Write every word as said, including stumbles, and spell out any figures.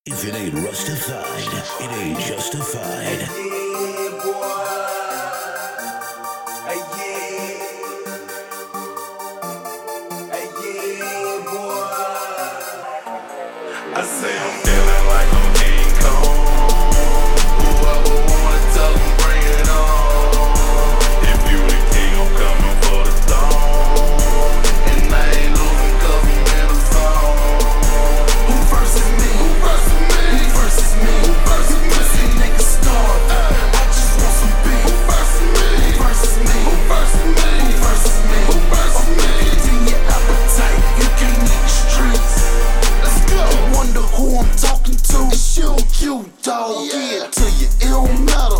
If it ain't rustified, it ain't justified. Yeah, boy. Hey, yeah. Hey, yeah, boy. I say I'm feeling like I'm King Kong. Whoever wanna tell them, bring it on. If you the king, I'm coming for the throne. And I ain't losing 'cause I'm in a zone. Who versus me? Who versus me? Who versus me? Who versus me? See niggas starve. I just want some beef. Who versus me? Who versus me? Who versus me? Who versus me? Who versus me? Feeding your appetite, you can't eat the streets. Let's go. You wonder who I'm talking to? It's you, you dog. Yeah, to you, it don't matter.